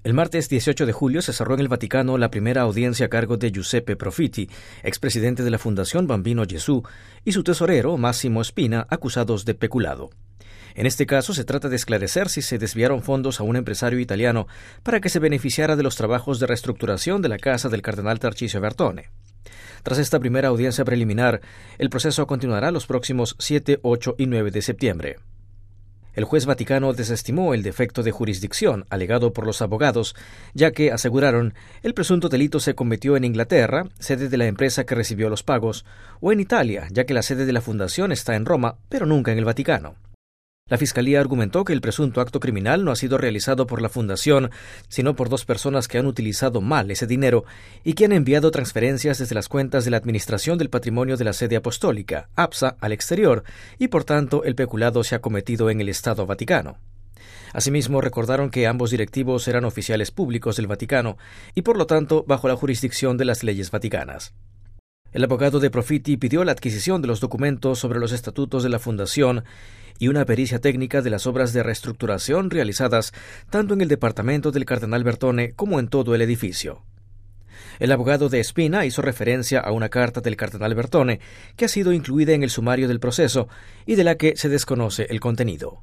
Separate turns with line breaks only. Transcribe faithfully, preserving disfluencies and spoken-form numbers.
El martes dieciocho de julio se cerró en el Vaticano la primera audiencia a cargo de Giuseppe Profiti, expresidente de la Fundación Bambino Gesù, y su tesorero Massimo Spina, acusados de peculado. En este caso se trata de esclarecer si se desviaron fondos a un empresario italiano para que se beneficiara de los trabajos de reestructuración de la casa del cardenal Tarcisio Bertone. Tras esta primera audiencia preliminar, el proceso continuará los próximos siete, ocho y nueve de septiembre. El juez vaticano desestimó el defecto de jurisdicción alegado por los abogados, ya que, aseguraron, el presunto delito se cometió en Inglaterra, sede de la empresa que recibió los pagos, o en Italia, ya que la sede de la fundación está en Roma, pero nunca en el Vaticano. La Fiscalía argumentó que el presunto acto criminal no ha sido realizado por la Fundación, sino por dos personas que han utilizado mal ese dinero y que han enviado transferencias desde las cuentas de la Administración del Patrimonio de la Sede Apostólica, A P S A, al exterior, y por tanto el peculado se ha cometido en el Estado Vaticano. Asimismo, recordaron que ambos directivos eran oficiales públicos del Vaticano y por lo tanto bajo la jurisdicción de las leyes vaticanas. El abogado de Profiti pidió la adquisición de los documentos sobre los estatutos de la Fundación y una pericia técnica de las obras de reestructuración realizadas tanto en el departamento del cardenal Bertone como en todo el edificio. El abogado de Spina hizo referencia a una carta del cardenal Bertone que ha sido incluida en el sumario del proceso y de la que se desconoce el contenido.